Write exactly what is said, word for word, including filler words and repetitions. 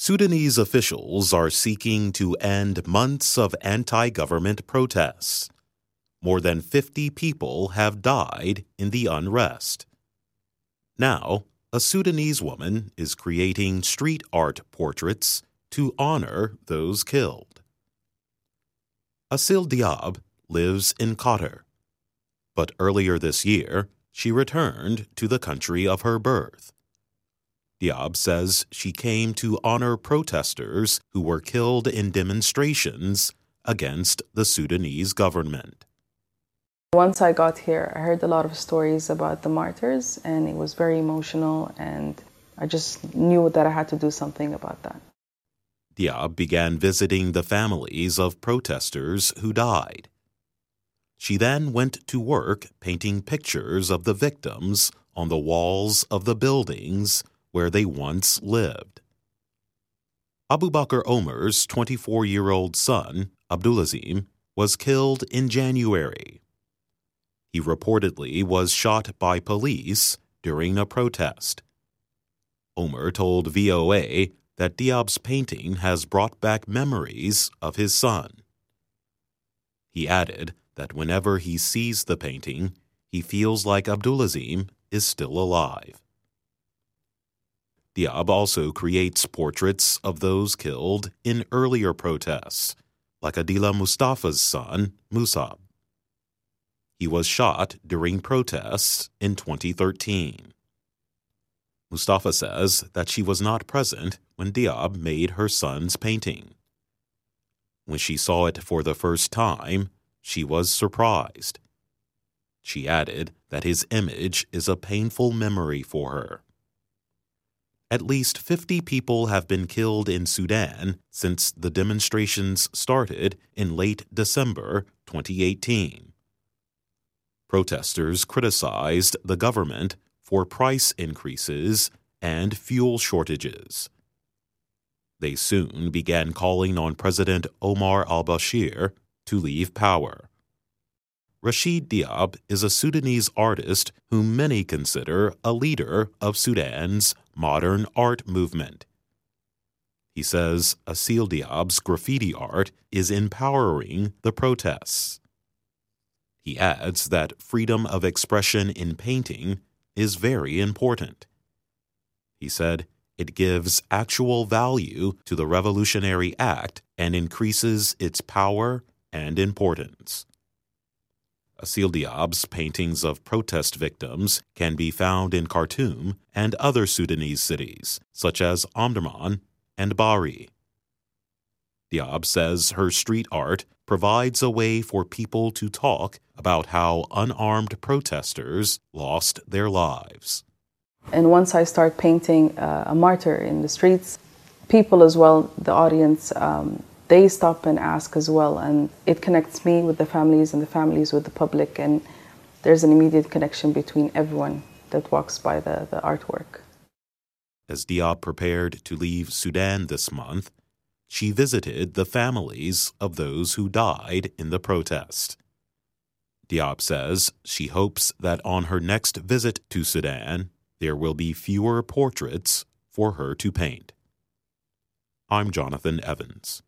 Sudanese officials are seeking to end months of anti-government protests. More than fifty people have died in the unrest. Now, a Sudanese woman is creating street art portraits to honor those killed. Asil Diab lives in Qatar, but earlier this year, she returned to the country of her birth. Diab says she came to honor protesters who were killed in demonstrations against the Sudanese government. Once I got here, I heard a lot of stories about the martyrs, and it was very emotional, and I just knew that I had to do something about that. Diab began visiting the families of protesters who died. She then went to work painting pictures of the victims on the walls of the buildings where they once lived. Abubakar Omar's twenty-four-year-old son, Abdulazim, was killed in January. He reportedly was shot by police during a protest. Omar told V O A that Diab's painting has brought back memories of his son. He added that whenever he sees the painting, he feels like Abdulazim is still alive. Diab also creates portraits of those killed in earlier protests, like Adila Mustafa's son, Musab. He was shot during protests in twenty thirteen. Mustafa says that she was not present when Diab made her son's painting. When she saw it for the first time, she was surprised. She added that his image is a painful memory for her. At least fifty people have been killed in Sudan since the demonstrations started in late December twenty eighteen. Protesters criticized the government for price increases and fuel shortages. They soon began calling on President Omar al-Bashir to leave power. Rashid Diab is a Sudanese artist whom many consider a leader of Sudan's modern art movement. He says Asil Diab's graffiti art is empowering the protests. He adds that freedom of expression in painting is very important. He said it gives actual value to the revolutionary act and increases its power and importance. Asil Diab's paintings of protest victims can be found in Khartoum and other Sudanese cities, such as Omdurman and Bari. Diab says her street art provides a way for people to talk about how unarmed protesters lost their lives. And once I start painting uh, a martyr in the streets, people as well, the audience, um, they stop and ask as well, and it connects me with the families and the families with the public, and there's an immediate connection between everyone that walks by the, the artwork. As Diab prepared to leave Sudan this month, she visited the families of those who died in the protest. Diab says she hopes that on her next visit to Sudan, there will be fewer portraits for her to paint. I'm Jonathan Evans.